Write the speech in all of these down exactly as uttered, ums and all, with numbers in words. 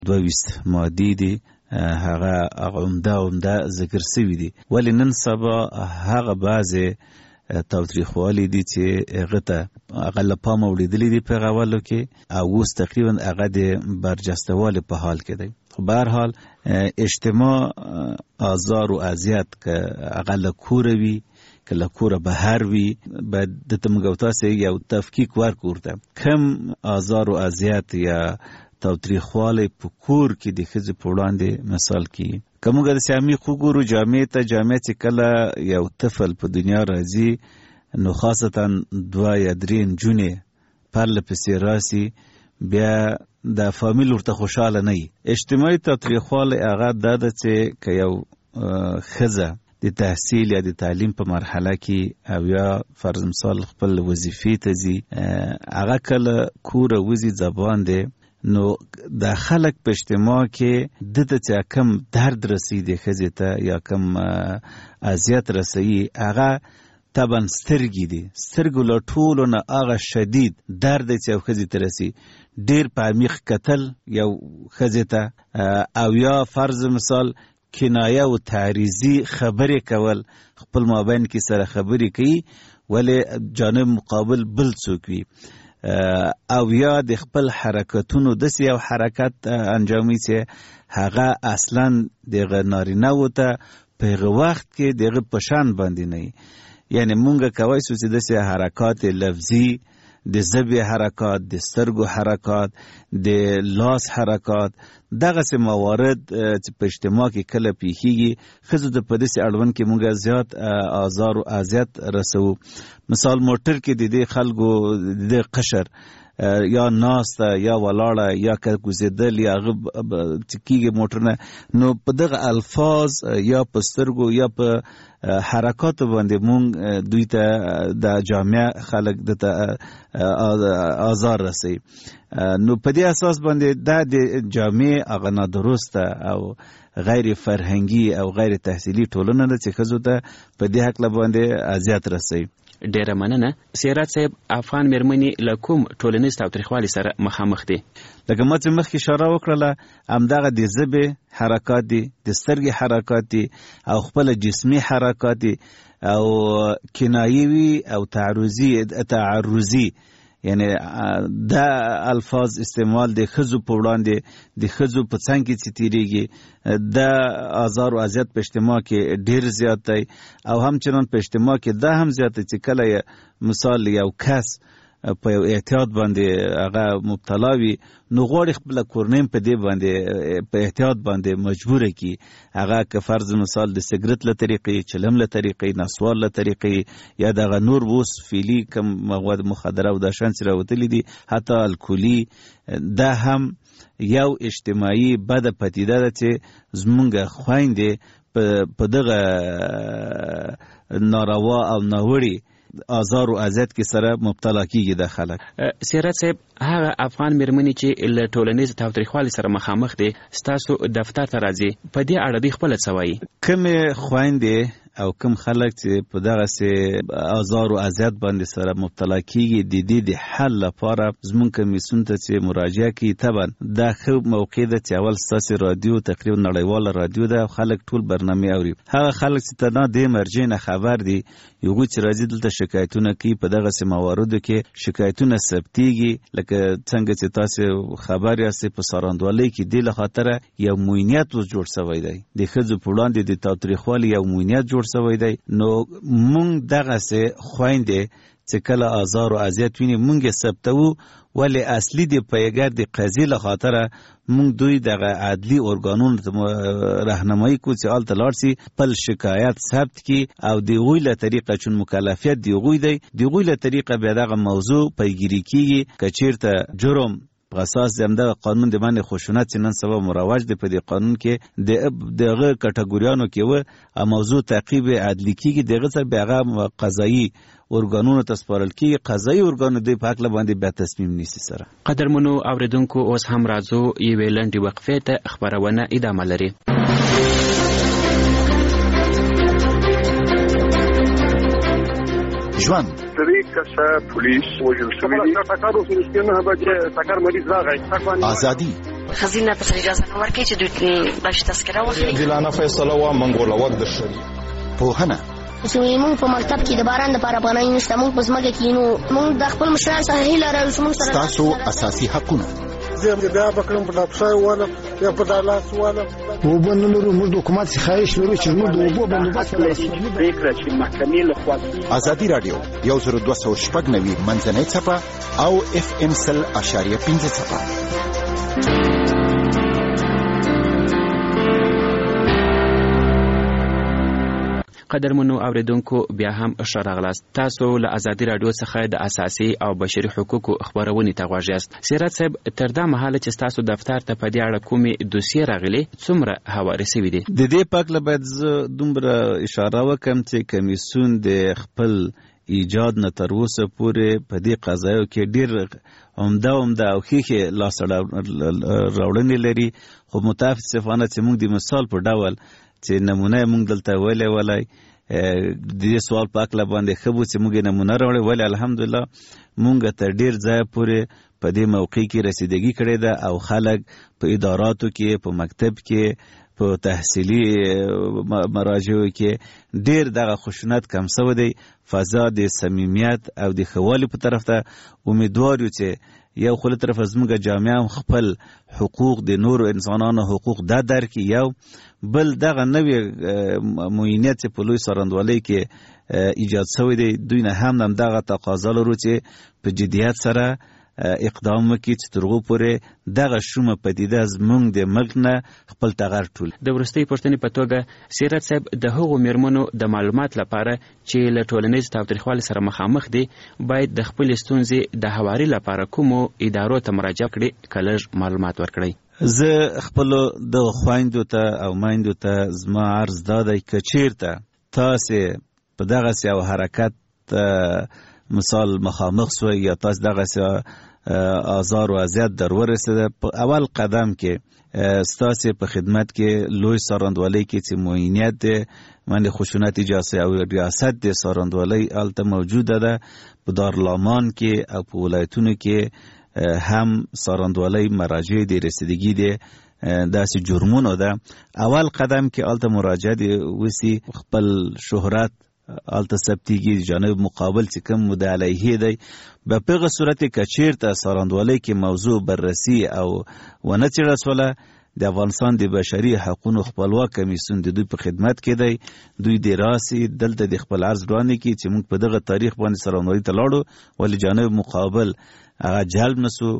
دوه ویشت مادې دي هغه عمده عمده ذکر سوي دي، ولی نن سبا هغه بعضې تاوتریخوالي دي چې هغه ته هغه له پامه وړېدلي دي په هغه اولو کې، او اوس تقریبا هغه د برجستهوالي په حال کې دی. خو به هر حال اجتماع آزار و اذیت که هغه له کوره وي که له کوره بهر وي، باید دته موږ او تاسې یو تفکیک ورکړو ورته کم آزار و اذیت یا تاوتریخوالی په کور کې د ښځې په وړاندې مثال کېږي. که موږ داسې عمیق وګورو جامع ته، جامع چې کله یو طفل په دنیا راځي نو خاصتا دوه یا درې نجونې پرله پسې راسي، بیا د فامیل ورته خوشحاله نه وي. اجتماعي تاوتریخوالی هغه دا ده چې که یو ښځه د تحصیل یا د تعلیم په مرحله کې او یا فرض مثال خپل وظیفې ته ځي، هغه کله کوره وځي زبان دی، نو د خلک په اجتماع کې دته چې کم درد رسي د ښځې ته یا کم اذیت رسي، هغه طبعا سترګې دي. سترګو له ټولو نه هغه شدید درد چې یو ښځې ته رسي، ډېر په عمیق کتل یو ښځې ته، او یا فرض مثال کنایه او تعریضي خبرې کول، خپل مابین کې سره خبرې کوي ولی جانب مقابل بل څوک وي، او یا د خپل حرکتونو داسې یو حرکت انجامي چې هغه اصلا دغه نارینه‌و ته په هغه وخت کې دغه په شان باندې نه وي. یعنی مونږ کولی شو چې داسې حرکات لفظي، د ژبې حرکات، د سترګو حرکات، د لاس حرکات، دغسې موارد چې په اجتماع کې کله پیښیږي، ښځو ته په داسې اړوند کې مونږ زیات آزار و اذیت رسوو. مثال موټر کې د دې خلکو د دې قشر یا ناسته یا ولاړه یا که کوزېدل یا هغه چې کېږي موټر نه، نو په دغه الفاظ یا په سترګو یا په حرکاتو باندې مونږ دوی ته د جامع خلک دته آزار رسوي. نو په دې اساس باندې دا د جامع هغه نادرسته او غیر فرهنګي او غیر تحصیلي ټولنه ده چې ښځو ته په دې هکله باندې اذیت رسوي. ډیره مننه. سیرات صاحب، افغان مېرمنې له کوم ټولنیز تاوتریخوالي سره مخامخ دي؟ لکه ما چې مخکې اشاره وکړله، همدغه د ژبې حرکات دي، د سترګې حرکات دي، او خپل جسمي حرکات دي، او کنایي وي او تعرضي تعرضي یعنی دا الفاظ استعمال د ښځو په وړاندې، د ښځو په څنګ کې چې تیریږي، دا آزار و اذیت په اجتماع کې ډیر زیات دی. او همچنان په اجتماع کې دا هم زیات دی چې کله مثال یو کس په یو احتیاط باندې هغه مبتلا وي، نو غواړي خپله کورنۍ په دې باندې په احتیاط باندې مجبوره کړي، هغه که فرض مثال د سګرټ له طریقې، چلم له طریقې، نسوار له طریقې، یا دغه نور اوس فعلي کم مواد مخدره او دا شان چې راوتلي دي، حتی الکولي، دا هم یو اجتماعي بده پدیده ده چې زمونږ خویندې په دغه ناروا او ناوړي آزار و اذیت کې سره مبتلا کیږي د خلک. سیرات صاحب، هغه افغان مېرمنې چې له ټولنیز تاوتریخوالي سره مخامخ دي، ستاسو دفتر ته راځي، په دې اړه دوی خپله څه وایي؟ کومې خویندې او کوم خلک چې په دغسې آزار و اذیت باندې سره مبتلا کیږي، د دې د حل لپاره زموږ کمیسیون ته چې مراجعه کوي، طبعا دا ښه موقع ده چې اول ستاسې رادیو تقریبا نړیواله رادیو ده، خلک ټول برنامې اوري. هغه خلک چې تنها دې مرجع نه خبر دي، یوه چې راځي دلته شکایتونه کوي، په دغسې مواردو کې شکایتونه ثبتیږي، لکه څنګه چې تاسې خبر یاستئ په سراندوالۍ کې دې له خاطره یو موینیت اوس جوړ شوی دی، د ښځو په وړاندې د تاوتریخوالي یو موینیت جوړ شوی دی. نو مونږ دغسې خویندې چې کله آزار و اذیت ویني مونږ یې ثبتوو، ولی اصلي د پیګر د قضیې له خاطره مونږ دوی دغه عدلي ارګانونو ته راهنمایي کوو چې هلته لاړ شي، خپل شکایت ثبت کړي، او د هغوی له طریقه چون مکلفیت د هغوی دی، د هغوی له طریقه بیا دغه موضوع پیگیري کیږي. که چیرته جرم په اساس د همدغه قانون د باندې خشونت چې نن سبا مروج دی په دې قانون کې، دغه کټګوریانو کې و موضوع تعقیب عدلي کیږي، دغه سره بیا هغه قضایي ارګانونو ته سپارل کیږي، قضایي ارګانو دوی په هکله باندې بیا تصمیم نیسي. سره قدرمنو اوریدونکو، اوس هم راځو یوې لنډې وقفې ته، خپرونه ادامه لري. ژوند درې کسه پولیس وژل شوي دي. ټکر اوس رښتیا نه بچ ټکر مریض راغی. ازادي خزینه ته اجازه نه ورکړي چې دوی باندې تذکره واخلي. دلانه فیصله وا منګوله وخت د شری پوهنه چې موږ په مکتب کې د باران لپاره پناه نشته، موږ په ځمکه کې نو موږ د خپل مشرانو څخه هیله لرو چې موږ سره تاسو اساسي حقونه زه بیا بکرم په لاپسای واله یا په دالاس واله وبنلو موږ د حکومت څخه خواهش لرو چې موږ د اوبو بندوبست ولرو. فکر چې محکمې له خوا ازادي رادیو یو زر دوه سوه شپږ نوي منځنۍ څپه او اف ام سل اشاریه پنځه څپه. قدرمنو اوریدونکو بیا هم ښه راغلاست. تاسو له ازادي رادیو څخه د اساسي او بشري حقوقو خبرونې ته غوږ یاست. سیرت صاحب، تر دا مهاله چې تاسو دفتر ته په دې اړه کومې دوسیې راغلي څومره هوارې شوي دي؟ د دې پاک له باید زه دومره اشاره وکم چې کمیسیون د خپل ایجاد نه تر اوسه پورې په دې قضایو کې ډېر عمده عمده او ښې لاسته راوړنې لري، خو متاسفانه چې موږ د مثال په ډول چې نمونه موږ دلته ویلې ولای د دې سوال په اکله باندې ښه بو چې موږ نمونه راوړې ولې الحمدلله موږ تر ډېر ځایه پورې په دې موقع کې رسیدګي کړې ده او خلک په اداراتو کې، په مکتب کې، په تحصیلي مراجعو کې ډېر دغه خشونت کم شوی دی. فضا د صمیمیت او د ښه والي په طرف ته امیدوار یو چې یو خو له طرفه زموږ جامعه هم خپل حقوق د نورو انسانانو حقوق دا درکړي، یو بل دغه نوې معینیت چې په لوی څارندوالۍ کې ایجاد شوی دی دوی نه هم هم دغه تقاضا لرو چې په جدیت سره اقدام وکړي چې تر هغو پورې دغه شومه پدیده زموږ د ملک نه خپل ټغر ټول. د وروستۍ پوښتنې په توګه سیرت صاحب، د هغو میرمنو د معلومات لپاره چې له ټولنیز تاوتریخوالي سره مخامخ دي باید د خپلې ستونزې د هواري لپاره کومو ادارو ته مراجعه کړي، که لږ معلومات ورکړئ. زه خپلو دغه خویندو ته او میندو ته زما عرض دا دی که چیرته تاسې په دغسې یو حرکت مثال مخامخ سوی یا تاسو دغسې آزار و اذیت در ورسېده، په اول قدم کې ستاسې په خدمت کې لوی څارندوالۍ کې چې معینیت دی باندې خشونت ایجاد او ریاست د څارندوالۍ هلته موجوده ده، په دارالمان کې او په ولایتونو کې هم څارندوالۍ مراجع د رسیدګي دی داسې جرمونو ده. اول قدم کې هلته مراجعه دی وسی خپل شهرت هلته ثبتېږي، جانب مقابل چې کوم مدعی علیه دی په هغه صورت کې که چیرته څارندوالۍ کې موضوع بررسي او ونه څېړل شوله د افغانستان د بشري حقونو خپلواک کمیسیون د دوی په خدمت کې دی، دوی د راسي دلته د خپل عرض وړاندې کړي چې موږ په دغه تاریخ باندې څارندوالۍ ته لاړو ولې جانب مقابل هغه جلب نسو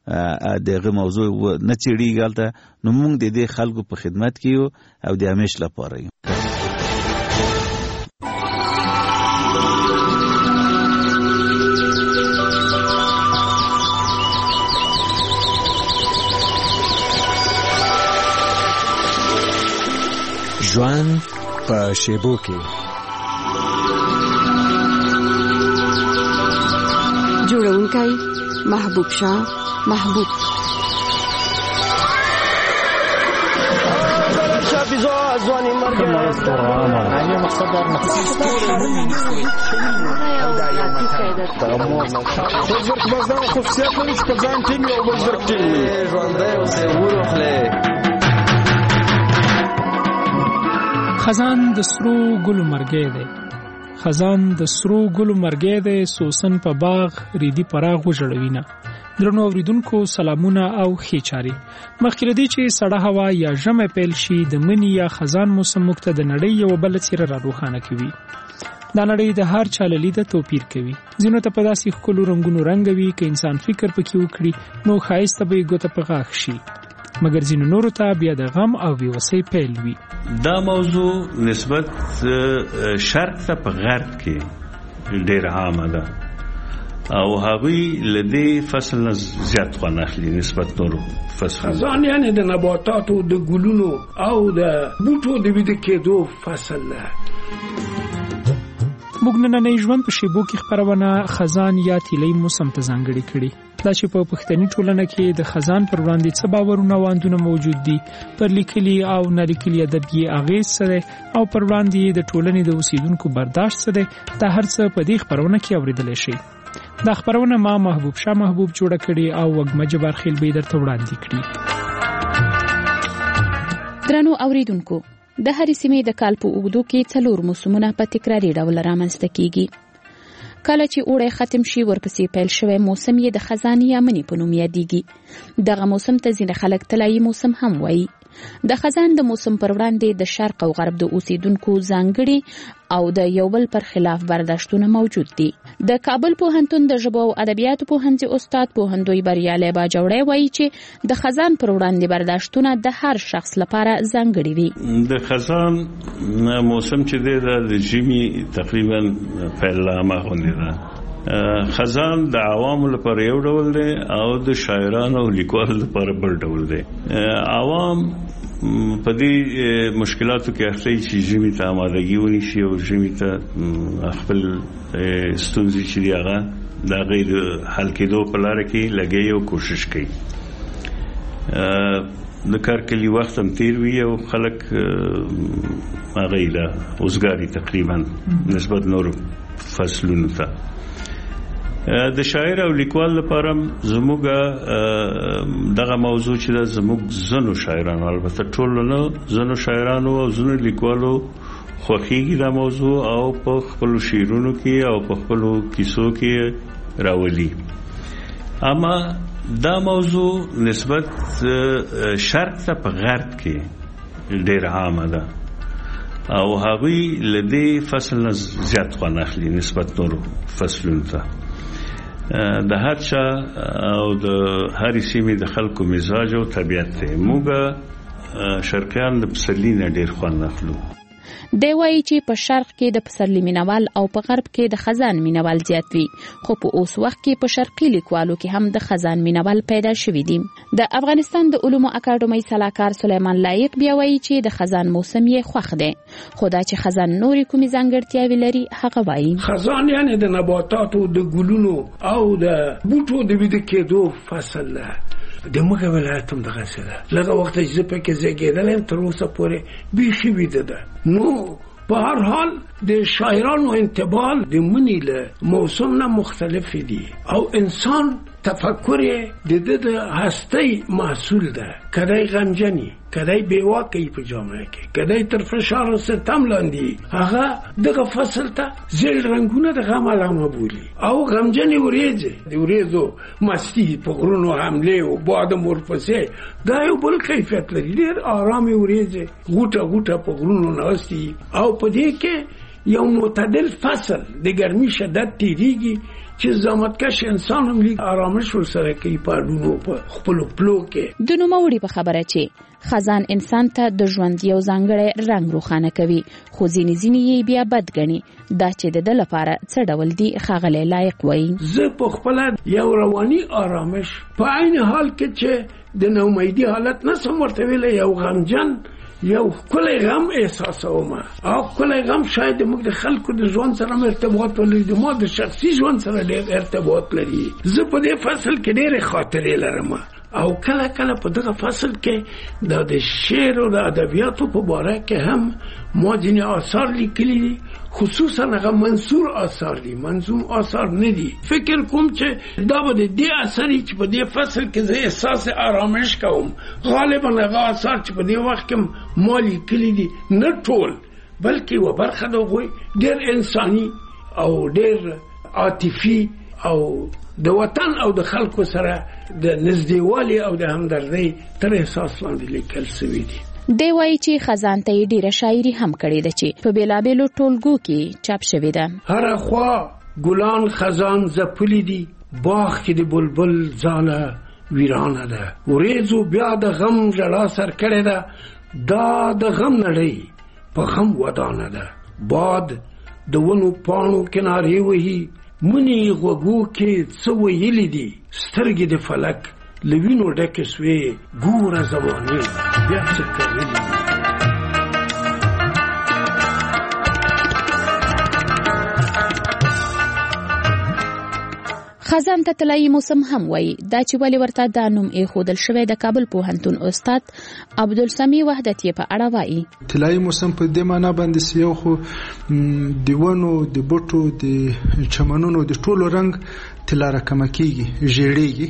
دغه موضوع نه څېړېږي هلته، نو موږ د دې خلکو په خدمت کې یو او د همیش لپاره یو. ژوند په شیبو کې جوړونکی محبوب شاه محبوب ځواني مرګ نه مقصد دار مقصد بس دا خصوصیت لري چې په ځان ټینګ او بل زر ټینګ ژوندی اوسې وروخلې. خزان د سرو ګلو مرګی دی، خزان د سرو ګلو مرګی دی، سوسن په باغ ریدي پراغ وژړوینه. درنو اوریدونکو سلامونه او ښې چارې. مخکې له دې چې سړه هوا یا ژمی پیل شي د مني یا خزان موسم موږ ته د نړۍ یوه بله څیره را روښانه کوي. دا نړۍ د هر چا له لیده توپیر کوي، ځینو ته په داسې ښکلو رنګونو رنګوي که انسان فکر پکې وکړي نو ښایسته به یې ګوته په غاښ شي، مګر ځینو نورو ته بیا د غم او بېوسۍ پیل وي. دا موضوع نسبت شرق ته په غرب کې ډېر عامه ده او هغوی له دې فصل نه زیات خوند اخلي نسبت نورو فصلونو. خزان یعنې د نباتاتو د ګلونو او د بوټو د ویده کېدو فصل ده. موږ نننی ژوند په شیبو کې خپرونه خزان یا تیلی موسم ته ځانګړې کړي. دا چې په پښتني ټولنه کې د خزان پر وړاندې څه باورونه او اندونه موجود دي، پر لیکلي او نالیکلي ادب یې اغېز څه دی او پر وړاندې د ټولنې د اوسیدونکو برداشت څه دی، دا هر څه په دې خپرونه کې اورېدلی شئ. دا خپرونه ما محبوب شاه محبوب جوړه کړې او وږمه جبارخیل به یې درته وړاندې کړي. درنو اوریدونکو د هرې سیمې د کال په اوږدو کې څلور موسمونه په تکراري ډول رامنځته کیږي. کله چې اوړی ختم شي ورپسې پیل شوی موسم یې د خزان یا مني په نوم یادیږي. دغه موسم ته ځینې خلک طلایي موسم هم وایي. د خزان د موسم پر وړاندې د شرق او غرب د اوسیدونکو ځانګړي او د یو بل پر خلاف برداشتونه موجود دي. د کابل پوهنتون د ژبو او ادبیاتو پوهنځي استاد پوهندوی بریالی باجوړی وایي چې د خزان پر وړاندې برداشتونه د هر شخص لپاره ځانګړي وي. د خزان موسم چې دی د ژمي تقریبا پیل لامه غوندې ده. خزان د عوامو لپاره یو ډول دی او د شاعرانو او لیکوالو لپاره بل ډول دی. عوام په دې مشکلاتو کې اخته چې ژمي ته آمادګي ونیسي او ژمي ته خپل ستونزې چې دی هغه د هغې د حل کېدو په لاره کې لګوي او کوشش کوي. د کار کلي وخت هم تیر وي او خلک هغې له اوزګاري تقریبا نسبت نورو فصلونو ته. د شاعر او لیکوال لپاره زموږ دغه موضوع چې د زموږ زنو شاعرانو البته ټول نه زنو شاعرانو او زنو لیکوالو خوښیږي دا موضوع او په خپل شعرونو کې او په خپل کیسو کې راولي. اما دا موضوع نسبت شرق ته په غرب کې ډېر عامه ده او هغوی له دې فصل نه زیات خوند اخلي نسبت نورو فصلونو ته. د هر چا او د هر سیمې د خلکو مزاج او طبیعت دی. موږ شرقیان د پسرلي نه ډېر خوند اخلو. دی وایي چې په شرق کې د پسرلي مینوال او په غرب کې د خزان مینوال زیات وي، خو په اوس وخت کې په شرقي لیکوالو کې هم د خزان مینوال پیدا شوي دي. د افغانستان د علومو اکاډمۍ سلاکار سلیمان لایق بیا وایي چې د خزان موسم یې خوښ دی، خو دا چې خزان نورې کومې ځانګړتیاوې لري هغه وایي. خزان یعنی د نباتاتو د ګلونو او د بوټو د ویده کېدو فصل ده. د موږ ولایت هم دغه څه ده. لږه وخت چې زه پکې زیږېدلی یم تر اوسه پورې بیخي ویده ده. نو په هر حال د شاعرانو انتباه د مني له موسم نه مختلف دي او انسان تفکر د د هستی محصول ده. کدی غمجنی، کدی بیواکی په جامعه کې، کدی تر فشار او ستم لاندې، هغه دغه فصل ته زیړ رنگونه د غم علامه بولي او غمجنی وریځي د وریځو مستی په غرونو حمله او باد مورپسې دا یو بل کیفیت لري. ډېر آرام وریځي غوټه غوټه په غرونو ناشتي او په دې کې یو معتدل فصل د ګرمي شدت تیریږي چې زحمتکش انسان هم لیک آرامش ورسره کوي په اډونو په خپلو پلو کې. د نوموړي په خبره چې خزان انسان ته د ژوند یو ځانګړی رنګ روښانه کوي، خو ځینې ځینې یې بیا بد ګڼي. دا چې د ده لپاره څه ډول دي ښاغلی لایق وایي. زه په خپله یو رواني آرامش په عین حال کې چې د ناامیدي حالت نسم ورته ویلی، یو غمجن یو کلی غم احساسوم او کلی غم شاید موږ د خلکو د ژوند سره ارتباط ولري، د ما د شخصي ژوند سره ډېر ارتباط لري. زه په دې فصل کې ډېرې خاطرې لرم او کله کله په دغه فصل کې دا د شعر او د ادبیاتو په باره کې هم ما ځینې آثار لیکلي دي، خصوصا هغه منثور آثار دي، منظوم آثار نه دي. فکر کوم چې دا به د دې اثر چې په دې فصل کې زه احساس آرامش کوم غالبا هغه آثار چې په دې وخت کې ما لیکلي دي نه ټول بلکې یوه برخه د هغوی ډېر انساني او ډېر عاطفي او د وطن او د خلکو سره د نږدېوالي او د همدردۍ تر احساس لاندې لیکل شوي دي. دی وایي چې خزان ته یې ډېره شاعري هم کړې ده چې په بېلابېلو ټولګو کې چاپ شوې ده. هره خوا ګلان خزان ځپلي دي، باغ کې د بلبل ځاله ویرانه ده، وریځو بیا د غم ژړا سر کړې ده، دا د غم نړۍ په غم ودانه ده. باد د ونو پاڼو کنارې وهي، منی غوږو کې څه ویلي دي، سترګې د فلک له وینو ډکې سوې، ګوره زمانې بیا څه کوي. خزان ته طلایي موسم هم وایي. دا چې ولې ورته دا نوم ایښودل شوی د کابل پوهنتون استاد عبدالسمیع وحدتي په اړه وایي. طلایي موسم په دې معنا باندې یو خو د ونو د بوټو د چمنونو د ټولو رنګ طلا راکمه کیږي ژیړیږي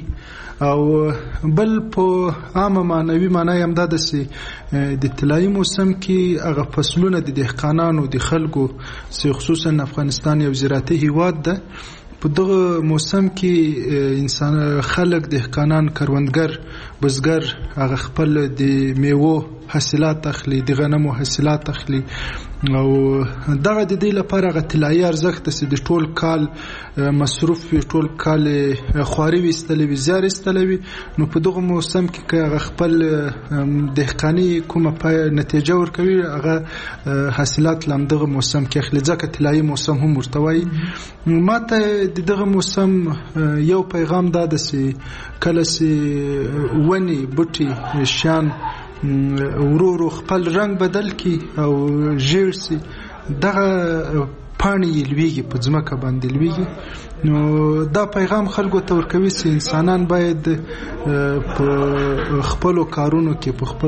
او بل په عامه معنوي معنی هم دا داسې د طلایي موسم کې هغه فصلونه د دهقانانو د خلکو خصوصا افغانستان یو زراعتي هیواد ده په دغه موسم کې انسان خلک دهقانان کروندګر بزګر هغه خپل د میوو حاصلات اخلي د غنمو حاصلات اخلي او دغه د دې لپاره غو طلایي ارزښت چې د ټول کال مصروف وي ټول کال خواري وستلې وي زیار استلوي نو په دغه موسم کې هغه خپل دهقاني کومه پای نتیجه ورکوي هغه حاصلات لم دغه موسم کې اخلي ځکه طلایي موسم هم ورتوي ماته دغه موسم یو پیغام دا ده چې کله چې ونی بوټي شان ورو ورو خپل رنگ بدل کی او ژیړ سي دغه پانی لویږي په ځمکه باندې لویږي نو دا پیغام خلکو ته ورکوي چې انسانان باید په خپل کارونو کې په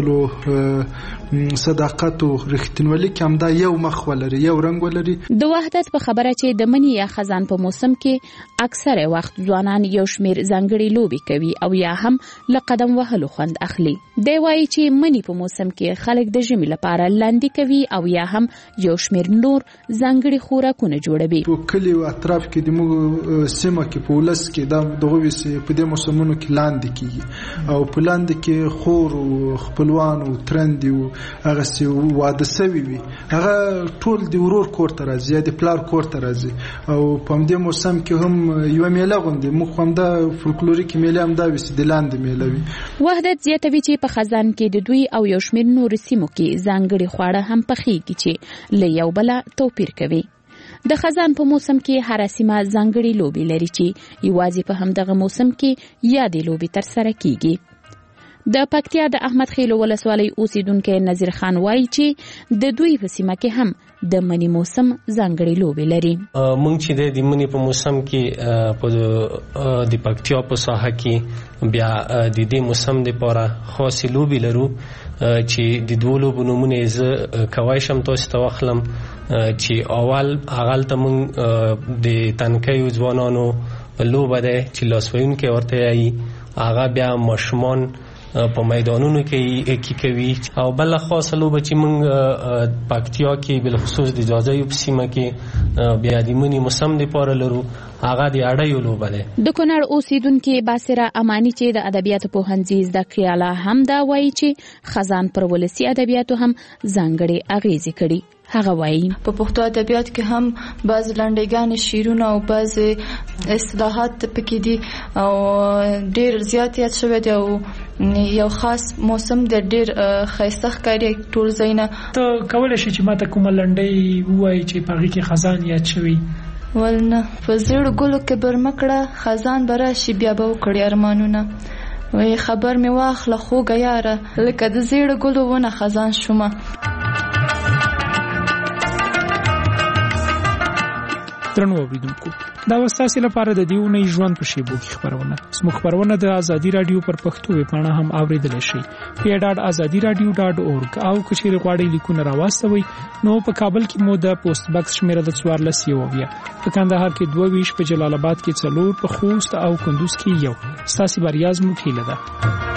خپل صداقت او رښتینولۍ کې هم دا یو مخ ولري یو رنگ ولري د وحدت په خبره چې د منی یا خزان په موسم کې اکثره وخت ځوانان یو شمیر ځانګړي لوبي کوي او یا هم لقدم وهلو خوند اخلي دی وایي چې منی په موسم کې خلک د ژمي لپاره لاندې کوي او یا هم یو شمیر نور ځانګړي خوراکونه جوړوي په کلی او اطراف کې د موږ سیمه کې په ولس کې دا دغه وسه په دې موسمونو کې لاندې کیږي او په لاندې کې خور او خپلوان او ترند او هغه سی واده سوي وي هغه ټول د ورور کور ته راځي د پلار کور ته راځي او په دې موسم کې هم یو میله غوندي مخ هم دا فولکلوریک میله هم دا وسه د لاندې میله وي وحدت زیاتوي چې په خزان کې د دوی او یو شمیر نور سیمو کې ځانګړي خواړه هم پخېږي چې له یو بل توپیر کوي د خزان په موسم کې هر سیمه ځانګړي لوبي لري چې یوازې په همدغه موسم کې یادې لوبي تر سره کیږي د پکتیا د احمد خیلو ولسوالۍ اوسیدونکو نذیر خان وایي چې د دوی په سیمه کې هم د منی موسم ځانګړي لوبي لري مونږ چې د منی په موسم کې په د پکتیا په ساحه کې بیا د دې موسم لپاره خاص لوبي لرو چې د دوه لوبو نمونه ز کوي شم تاسو ته واخلم چې اول اغل ته مونږ د تنکیو ځوانانو لوبه ده چې لاسوین کې ورته ای هغه بیا مشمون په میدانونو کې کی کوي او بل خاصه لوبه چې مونږ پکتیا کې بل خصوص د اجازه یو سیمه کې بیا د منی موسم لپاره لرو هغه د اړیو لوبه ده د کونړ اوسیدونکو باسره امانی چې د ادبیاتو په هنځي زده کړاله هم دا وایي چې خزان پر ولسی ادبیاتو هم ځانګړي اغیزې کړي هغه وایي په پښتو ادبیات کې هم بعض لنډیګان شعرونه او بعض اصطلاحات پکې دي او ډېر زیات یاد شوی دی او یو خاص موسم د ډېر خیسته ښکاري ټول ځایونه ته کولی شي چې ماته کومه لنډۍ ووایي چې په هغې کې خزان یاد شوی ولنه په زیړو ګلو کې برمکړه خزان به راشي بیا به وکړي ارمانونه وایي خبر مې واخله خوږه یاره لکه د زیړو ګلو ونه خزان شومه درنو اوریدونکو دا وستاسو لپاره د دیونی ژوند په شیبو کې خبرونه سمو خبرونه د ازادي رادیو پر پښتو ویبپاڼه هم اوریدل شي پی ډاټ ازادي رادیو ډاټ اورګ او کچېر غواړئ لیکونه راوستوي نو په کابل کې مو د پوسټ باکس شمیره د څوارلس یو بیا په کندهار کې دوه ویش په جلال آباد کې څلور په خوست او کندوز کې یو ستاسو بریاز مو کېله ده